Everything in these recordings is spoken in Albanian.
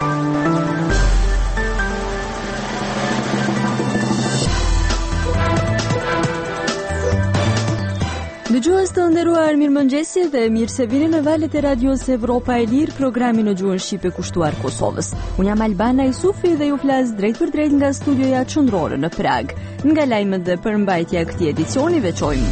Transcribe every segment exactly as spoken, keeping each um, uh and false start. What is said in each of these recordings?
Dëgjues të nderuar, mirëmëngjesi dhe mirë se vini në valët e radios Evropa e Lirë, programi në gjuhën shqipe kushtuar Kosovës. Unë jam Albana Jusufi dhe ju flas drejt për drejt nga studioja qendrore në Prag. Nga lajmet dhe përmbajtja e këtij edicioni veçojmë.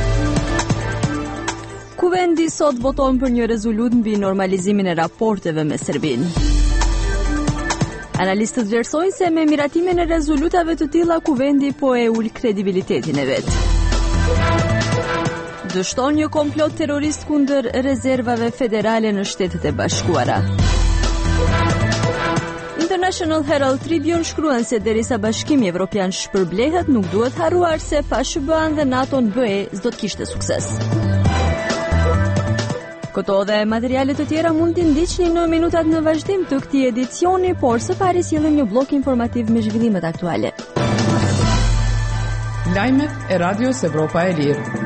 Kuvendi sot voton për një rezolutë mbi normalizimin e raporteve me Serbinë. Analistët vlerësojnë se me miratimin e rezolutave të tilla Kuvendi po e ul kredibilitetin e vet. Dështon një komplot terrorist kundër rezervave federale në Shtetet e Bashkuara. International Herald Tribune shkruan se derisa Bashkimi Evropian shpërblehet, nuk duhet harruar se pa S B A-n dhe NATO-n B E s'do të kishte sukses. Këto dhe materiale të tjera mund t'i ndiqni në minutat në vazhdim të këtij edicioni, por së pari sillim një blok informativ me zhvillimet aktuale. Lajmet e Radios Evropa e Lirë.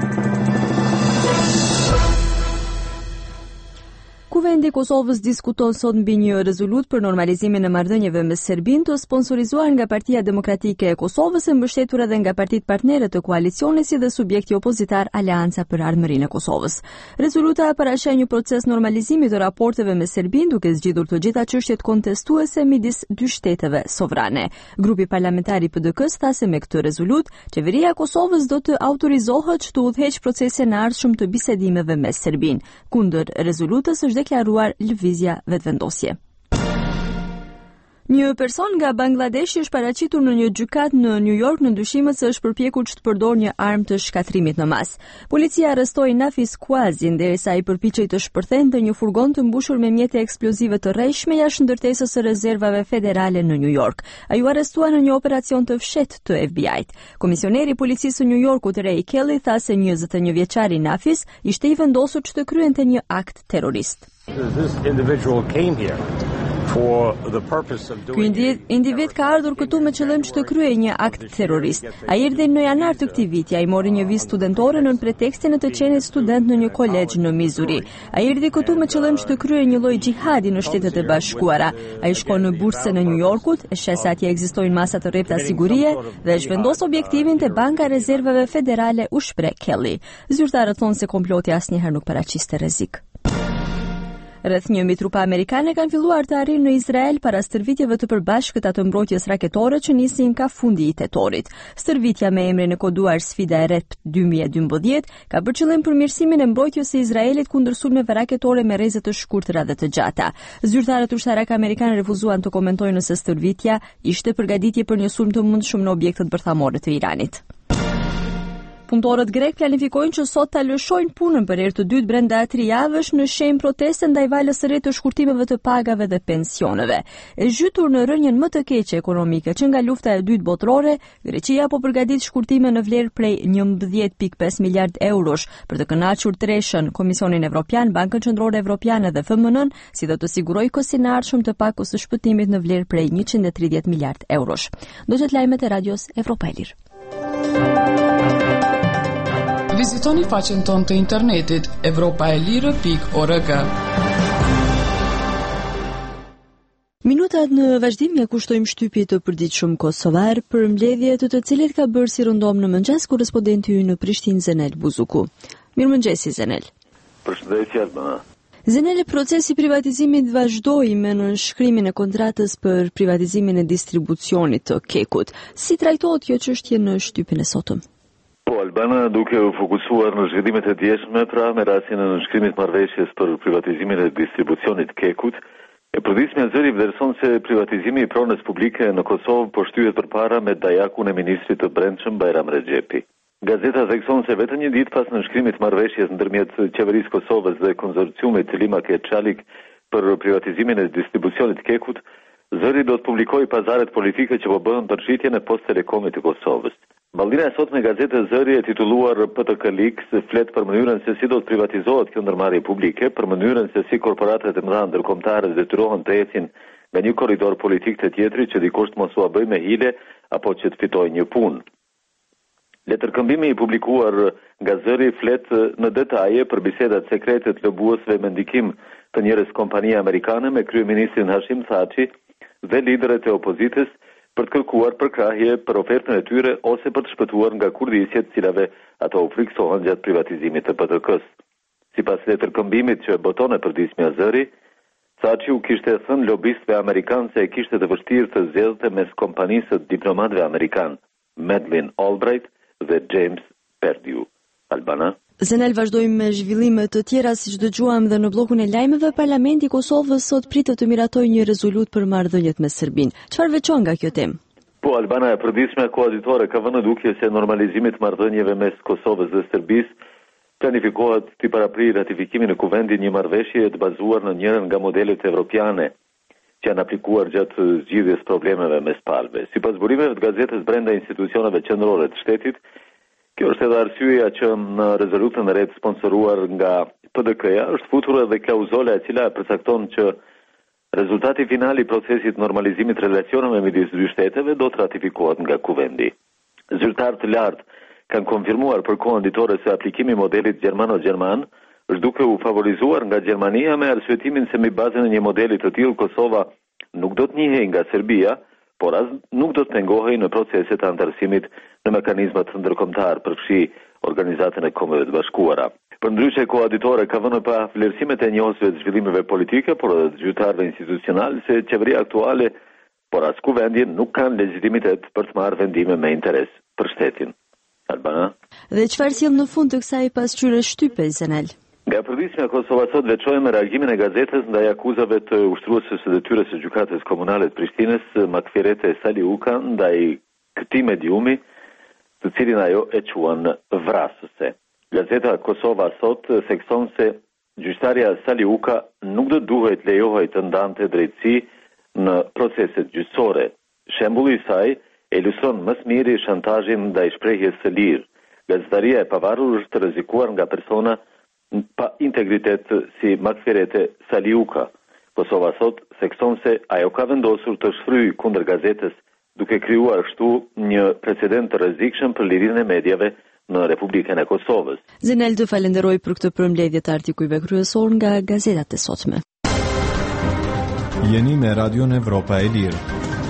Kuvendi i Kosovës diskuton sot mbi një rezolutë për normalizimin e marrëdhënieve me Serbinë, të sponsorizuar nga Partia Demokratike e Kosovës e mbështetur edhe nga partitë partnere të koalicionit si dhe subjekti opozitar Aleanca për Ardhmërinë e Kosovës. Rezoluta parasheh një proces normalizimi të raporteve me Serbinë, duke zgjidhur të gjitha çështjet kontestuese midis dy shteteve sovrane. Grupi parlamentar i P D K-s tha se me këtë rezolutë, qeveria e Kosovës do të autorizohet të udhëheq procesin e ardhshëm të bisedimeve me Serbinë. Kundër rezolutës është deklaruar lëvizja vetvendosje. Një person nga Bangladeshi është paraqitur në një gjykat në New York në dyshimet se është përpjekur që të përdorë një armë të shkatrimit në mas. Policia arrestoi Nafis Kuazin derisa i përpiqej të shpërthente një furgon të mbushur me mjete eksplozive të rrejshme jashtë ndërtesës së rezervave federale në New York. Ai u arrestua në një operacion të fshehtë të F B I-t. Komisioneri i policisë së New Yorkut Ray Kelly tha se njëzet e një vjeçari Nafis ishte i vendosur që të kryente një akt terrorist. This individual came here for the purpose of doing. Ky individ ka ardhur këtu me qëllim që të kryejë një akt terrorist. Ai erdhi në janar të këtij viti, ai mori një vizë studentore në pretekstin e të qenit student në një kolegj në Missouri. Ai erdhi këtu me qëllim që të kryejë një lloj xhihadi në Shtetet e Bashkuara. Ai shkon në bursën e New Yorkut, e sheh se atje ekzistojnë masa të rrepta sigurie dhe zhvendos objektivin te Banka e Rezervave Federale, u shpreh Kelly. Zyrtarët thonë se komploti asnjëherë nuk paraqiste rrezik. Rreth një mijë trupa amerikane kanë filluar të arrijnë në Izrael para stërvitjeve të përbashkëta të mbrojtjes raketore që nisin ka fundi i tetorit. Stërvitja me emrin e koduar Sfida e Re dy mijë e dymbëdhjetë ka për qëllim përmirësimin e mbrojtjes së Izraelit kundër sulmeve raketore me rreze të shkurtra dhe të gjata. Zyrtarët ushtarak amerikanë refuzuan të komentojnë nëse stërvitja ishte përgatitje për një sulm të mundshëm në objektet bërthamore të Iranit. Punëtorët grek planifikojnë që sot ta lëshojnë punën për herë të dytë brenda tri javësh në shenjë proteste ndaj valës së re të shkurtimeve të pagave dhe pensioneve. E zhytur në rënjen më të keqe ekonomike që nga lufta e dytë botërore, Greqia po përgatit shkurtime në vlerë prej njëmbëdhjetë pikë pesë miliard eurosh për të kënaqur treshën, Komisionin Evropian, Bankën Qendrore Evropiane dhe F M N-n, si do të sigurojë kosin e ardhshëm të pakos së shpëtimit në vlerë prej njëqind e tridhjetë miliard eurosh. Do të lajmet e radios Evropa e Lirë. Vizitoni faqen tonë të internetit evropa e lirë pikë org. Minutat në vazhdim ja kushtojmë shtypje të përditshëm kosovar për mbledhje të të cilet ka bërë si rëndom në mëngjes korrespondenti ynë në Prishtinë Zenel Buzuku. Mirëmëngjesi Zenel. Përshëndetje Albana. Zenel, procesi privatizimit vazhdoi me nënshkrimin e kontratës për privatizimin e distribucionit të Kekut. Si trajtohet kjo çështje në shtypin e sotëm? Po, Albana, duke u fokusuar në zhvillimet e djeshme, pra me rastin e nënshkrimit marrëveshjes për privatizimin e distribucionit Kekut, e përdismja Zëri vlerëson se privatizimi i pronës publike në Kosovë po shtyhet përpara me dajakun e ministrit të Brendshëm Bajram Rexhepi. Gazeta thekson se vetëm një ditë pas nënshkrimit marrëveshjes ndërmjet qeverisë Kosovës dhe konsorciumit Limake Çalik për privatizimin e distribucionit Kekut, Zëri do të publikojë pazaret politike që po bëhen për shitjen e Post Telekomit të Kosovës. Ballina e sotme gazete Zëri e titulluar P T K Leaks flet për mënyrën se si do të privatizohet kjo ndërmarrje publike, për mënyrën se si korporatet e mëdha ndërkombëtare detyrohen të ecin nga një korridor politik te tjetri që dikush mos ua bëjë me hile apo që të fitojë një punë. Letërkëmbimi i publikuar nga zëri flet në detaje për bisedat sekrete të lëbuesve me ndikim të njërës kompanie amerikane me kryeministrin Hashim Thaçi dhe liderët e opozitës për të kërkuar përkrahje për ofertën e tyre ose për të shpëtuar nga kurdisjet cilave ato u friksohen gjatë privatizimit të P T K-s. Sipas letërkëmbimit që boton e përdismja zëri, Thaçi u kishte thënë lobistëve amerikanë se e kishte të vështirë të zgjedhte mes kompanisë së diplomatëve amerikanë, Madeleine Albright dhe James Perdue. Albana. Zenel, vazhdojmë me zhvillime të tjera, siç dëgjuam dhe në bllokun e lajmeve. Parlamenti i Kosovës sot pritet të miratojë një rezolutë për marrëdhëniet me Serbinë. Çfarë veçon nga kjo temë? Po, Albana, e përditshme koaditore ka vënë dukje se normalizimi të marrëdhënieve mes Kosovës dhe Serbisë planifikohet të paraprijë ratifikimin në Kuvendit një marrëveshje të bazuar në njërin nga modelet evropiane që janë aplikuar gjatë zgjidhjes problemeve mes palëve. Sipas burimeve të gazetës brenda institucioneve qendrore të shtetit, kjo është edhe arsyeja që në rezolutën e re të sponsoruar nga P D K-ja është futur edhe klauzola e cila përcakton që rezultati final i procesit normalizimit të relacioneve midis dy shteteve do të ratifikohet nga Kuvendi. Zyrtarë të lartë kanë konfirmuar për kohën ditore se aplikimi i modelit gjermano-gjerman është duke u favorizuar nga Gjermania me arsyetimin se mbi bazën e një modeli të tillë Kosova nuk do të njihej nga Serbia, por as nuk do të pengohej në proceset të antarësimit në mekanizmat ndërkombëtar përfshi Organizatën e Kombeve të Bashkuara. Përndryshe, koaditore ka vënë pa vlerësimet e njohësve të zhvillimeve politike, por edhe të zyrtarëve institucional se qeveria aktuale, por as Kuvendi nuk kanë legjitimitet për të marrë vendime me interes për shtetin. Albana. Dhe çfarë sjell në fund të kësaj pasqyrë shtype, Zenel? Nga përditshmja Kosova sot veçojmë reagimin e gazetës ndaj akuzave të ushtruesës së detyrës së gjykatës komunale të Prishtinës, Makfirete Saliuka, ndaj këtij mediumi, të cilin ajo e quan vrasëse. Gazeta Kosova sot thekson se gjyqtarja Saliuka nuk do duhet lejohej të ndante drejtësi në proceset gjyqësore. Shembulli i saj e ilustron më së miri shantazhin ndaj shprehjes së lirë. Gazetaria e pavarur është të rrezikuar nga persona pa integritet si Makfirete Saliuka. Kosova sot thekson se ajo ka vendosur të shfryjë kundër gazetës duke krijuar kështu një precedent të rrezikshëm për lirinë e mediave në Republikën e Kosovës. Zenel, të falenderoj për këtë përmbledhje të artikujve kryesor nga gazetat e sotme. Jeni me Radion Evropa e Lirë.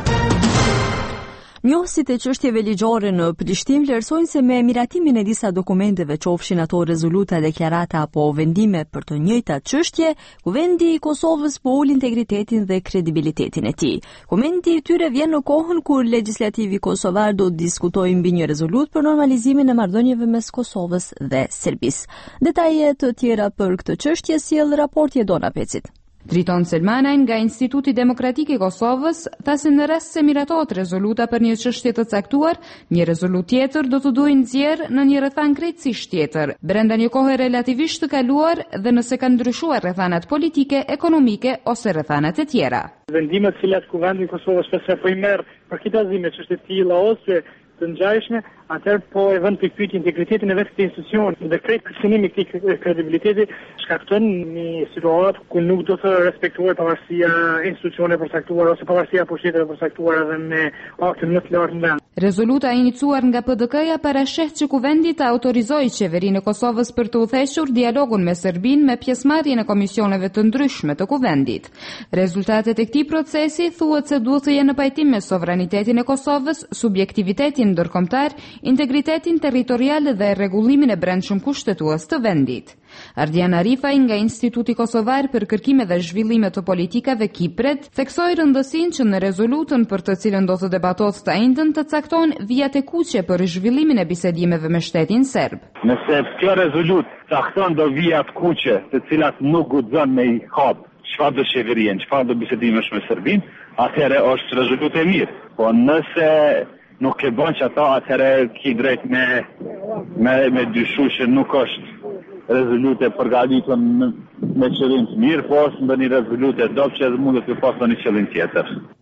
Njohësit e çështjeve ligjore në Prishtinë vlerësojnë se me miratimin e disa dokumenteve, qofshin ato rezoluta, deklarata apo vendime për të njëjtat çështje, Kuvendi i Kosovës po ul integritetin dhe kredibilitetin e tij. Komenti i tyre vjen në kohën kur legjislativi kosovar do të diskutojë mbi një rezolutë për normalizimin e marrëdhënieve mes Kosovës dhe Serbisë. Detaje të tjera për këtë çështje sjell raporti e Dona Pecit. Driton Selmanaj nga Instituti Demokratik i Kosovës tha se në rast se miratohet rezoluta për një çështje të caktuar, një rezolutë tjetër do të duhej nxjerrë në një rrethan krejtësisht tjetër, brenda një kohe relativisht të kaluar dhe nëse kanë ndryshuar rrethanat politike, ekonomike ose rrethanat e tjera. Vendimet që cilat Kuvendi i Kosovës shpesh po i merr për kitazime çështje të tilla ose të ngjashme, atëherë po e vën pikpyetje integritetin e vetë të institucionit dhe krejt kërcënimi i këtij kredibiliteti shkakton një situatë ku nuk do të respektohet pavarësia e institucioneve përcaktuara ose pavarësia e pushtetit përcaktuar edhe me akte më të lartë në vend. Rezoluta e iniciuar nga P D K-ja parasheh që Kuvendi të autorizojë qeverinë e Kosovës për të udhëhequr dialogun me Serbinë me pjesëmarrjen e komisioneve të ndryshme të Kuvendit. Rezultatet e këtij procesi thuhet se duhet të jenë në pajtim me sovranitetin e Kosovës, subjektivitetin ndërkombëtar, integritetin territorial dhe rregullimin e brendshëm kushtetues të vendit. Ardian Arifaj nga Instituti Kosovar për kërkime dhe zhvillime të politikave Kipret theksoi rëndësinë që në rezolutën për të cilën do të debatohet të ejndën të cakton vijat e kuqe për zhvillimin e bisedimeve me shtetin serb. Nëse kjo rezolutë cakton do vijat kuqe të cilat nuk guxon me i hap çfarë do qeveria, çfarë do bisedimesh me Serbinë, atëherë është rezolutë e mirë. Po nëse nuk e bën që ato, atëherë ki drejt me, me, me dyshu që nuk është rezolute përgatitur me qëllim të mirë, po është ndonjë rezolute dobë që mund të pasë një qëllim tjetër.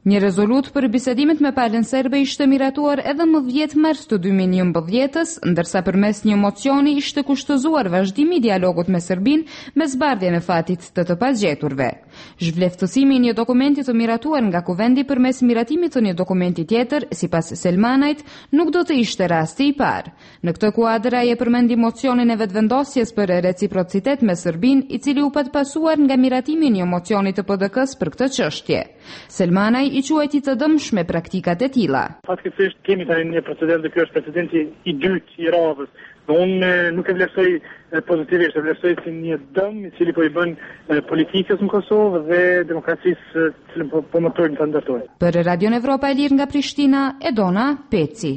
Një rezolut për bisedimet me palën serbe ishte miratuar edhe më dhjetë mars të dy mijë e njëmbëdhjetës, ndërsa përmes një mocioni ishte kushtëzuar vazhdimi i dialogut me Serbinë me zbardhjen e fatit të të pagjeturve. Zhvleftësimi i një dokumenti të miratuar nga kuvendi përmes miratimit të një dokumenti tjetër, sipas Selmanajt, nuk do të ishte rasti i parë. Në këtë kuadër ai e përmendi mocionin e vetëvendosjes për reciprocitet me Serbinë, i cili u patpasuar nga miratimi i një mocioni të P D K-s për këtë çështje. Selmanaj i quajti të dëmshme praktikat e tilla. Faktikisht kemi tani një procedurë dhe ky është precedenti i dytë i radhës. Unë nuk e vlerësoj pozitivisht, e vlerësoj si një dëm i cili po i bën politikës në Kosovë dhe demokracisë që po, po mëtojnë të ndërtojnë. Për Radion Evropa e Lirë nga Prishtina, Edona Peci.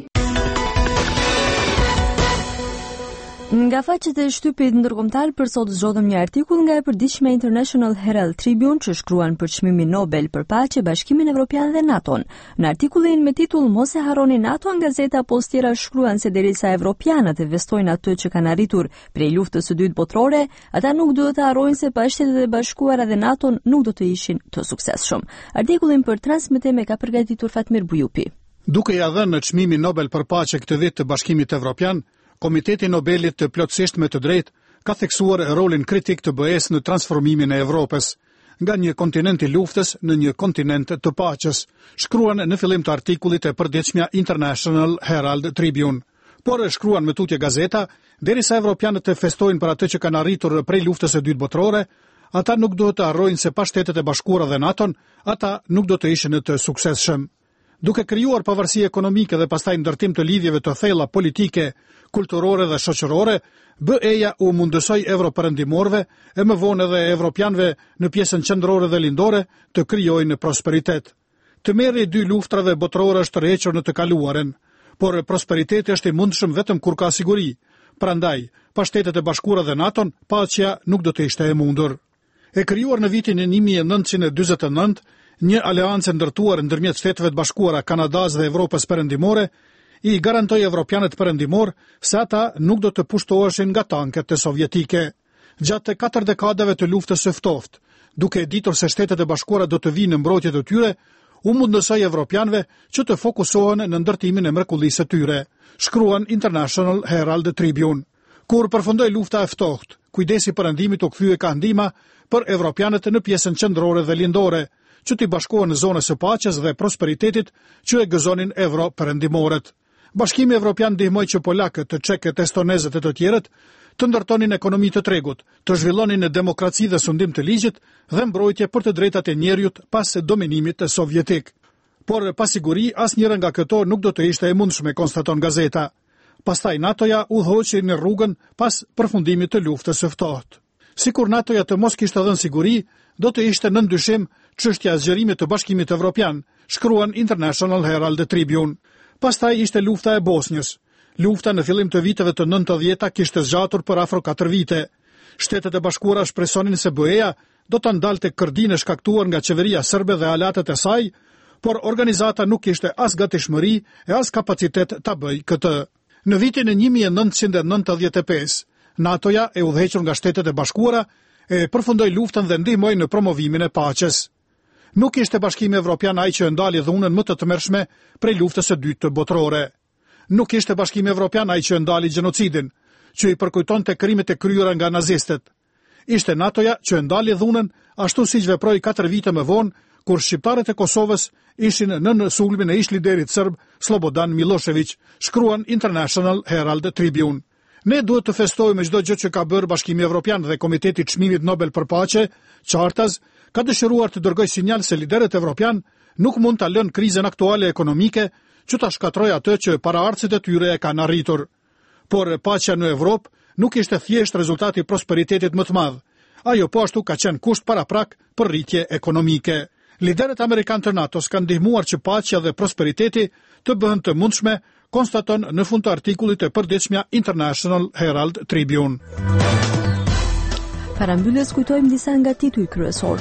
Nga faqet e shtypit ndërkombëtar për sot zgjodhëm një artikull nga e përditshme International Herald Tribune që shkruan për çmimin Nobel për paqe, Bashkimin Evropian dhe NATO-n. Në artikullin me titull Mos e harroni NATO-n, gazeta Post tjera shkruan se derisa evropianët investojnë atë që kanë arritur prej luftës së dytë botërore, ata nuk duhet të harrojnë se pa Shtetet e Bashkuara dhe NATO-n nuk do të ishin të suksesshëm. Artikullin për transmetim e ka përgatitur Fatmir Bujupi. Duke ia dhënë çmimin Nobel për paqe këtë vit të Bashkimit Evropian, Komiteti Nobelit të plotësisht me të drejtë ka theksuar rolin kritik të B E-s në transformimin e Evropës nga një kontinent i luftës në një kontinent të paqes, shkruan në fillim të artikullit e përditshmja International Herald Tribune. Por shkruan me tutje gazeta, derisa evropianët të festojnë për atë që kanë arritur prej luftës së dytë botërore, ata nuk duhet të harrojnë se pa Shtetet e Bashkuara dhe NATO-n, ata nuk do të ishin të suksesshëm. Duke krijuar pavarësi ekonomike dhe pastaj ndërtim të lidhjeve të thella politike, kulturore dhe shoqërore, B E-ja u mundësoi evropërëndimorëve e më vonë edhe evropianëve në pjesën qendrore dhe lindore të krijojnë prosperitet. Tmerri i dy luftrave botërore është tërhequr në të kaluaren, por prosperiteti është i mundshëm vetëm kur ka siguri. Prandaj, pa Shtetet e Bashkuara dhe NATO-n, paqja nuk do të ishte e mundur. E krijuar në vitin e një mijë e nëntëqind e dyzet e nëntë, një aleancë ndërtuar ndërmjet Shteteve të Bashkuara, Kanadas dhe Evropës Perëndimore, i garantoi evropianët perëndimor se ata nuk do të pushtoheshin nga tanket e sovjetike. Gjatë katër dekadave të luftës së ftohtë, duke e ditur se Shtetet e Bashkuara do të vinë në mbrojtje të tyre, u mundësoi evropianëve që të fokusohen në ndërtimin e mrekullisë së tyre, shkruan International Herald Tribune. Kur përfundoi lufta e ftohtë, kujdesi perëndimit u kthye ka ndihma për evropianët në pjesën qendrore dhe lindore, që t'i bashkohen në zonës së paqes dhe prosperitetit që e gëzonin evro-perëndimorët. Bashkimi Evropian ndihmoi që polakët, çekët, estonezët e të tjerët të ndërtonin ekonomi të tregut, të zhvillonin në demokraci dhe sundim të ligjit dhe mbrojtje për të drejtat e njerëzit pas dominimit sovjetik. Por pa siguri asnjëra nga këto nuk do të ishte e mundshme, konstaton gazeta. Pastaj NATO-ja udhëhoqi në rrugën pas përfundimit të luftës së ftohtë. Sikur NATO-ja të mos kishte dhënë siguri, do të ishte në ndyshim çështja e zgjerimit të Bashkimit Evropian, shkruan International Herald Tribune. Pastaj ishte lufta e Bosnjës. Lufta në fillim të viteve të nëntëdhjetë kishte zgjatur për afro katër vite. Shtetet e Bashkuara shpresonin se B E-ja do ta ndalte kërdinë e shkaktuar nga qeveria serbe dhe aleatët e saj, por organizata nuk kishte as gatishmëri e as kapacitet ta bëjë këtë. Në vitin e një mijë e nëntëqind e nëntëdhjetë e pesë, NATO-ja e udhëhequr nga Shtetet e Bashkuara e përfundoi luftën dhe ndihmoi në promovimin e paqes. Nuk ishte Bashkimi Evropian ai që ndali dhunën më të tmerrshme prej luftës së dytë botërore. Nuk ishte Bashkimi Evropian ai që ndali gjenocidin, që i përkujtonte krimet e kryera nga nazistët. Ishte NATO-ja që ndali dhunën, ashtu siç veproi katër vite më vonë, kur shqiptarët e Kosovës ishin nën sulmin e ish-liderit serb Slobodan Milošević, shkruan International Herald Tribune. Ne duhet të festojmë çdo gjë që ka bërë Bashkimi Evropian dhe Komiteti i Çmimit Nobel për Paqe, Chartas, ka dëshiruar të dërgoj sinjal se liderët evropian nuk mund ta lënë krizën aktuale ekonomike që ta shkatrojë atë që paraardhësit e tyre e kanë arritur. Por paqja në Evropë nuk ishte thjesht rezultati i prosperitetit më të madh. Ajo po ashtu ka qenë kusht paraprak për rritje ekonomike. Liderët amerikanë të NATO-s kanë ndihmuar që paqja dhe prosperiteti të bëhen të mundshme, konstaton në fund të artikullit e përditshmja International Herald Tribune. Parambylljes kujtojmë disa nga tituj kryesor.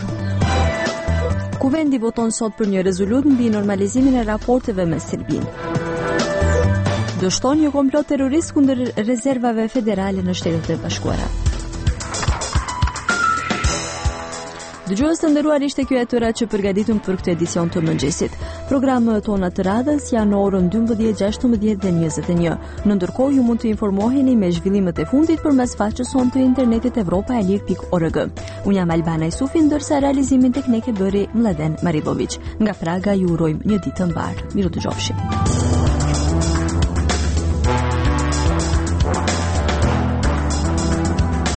Kuvendi voton sot për një rezolut mbi normalizimin e raporteve me Serbinë. Dështon një komplot terrorist kundër rezervave federale në Shtetet e Bashkuara. Dëgjues të nderuar, ishte kjo atyra që përgatitëm për këtë edicion të mëngjesit. Programët tona të radhës janë në orën dymbëdhjetë, gjashtëmbëdhjetë dhe njëzet e një. Në ndërkohë ju mund të informoheni me zhvillimet e fundit përmes faqes sonë të internetit evropa e lir pikë org. Unë jam Albana Jusufi, ndërsa realizimin teknik e bëri Mladen Marilović. Nga Praga ju urojmë një ditë të mbar. Miru dëgjofshi.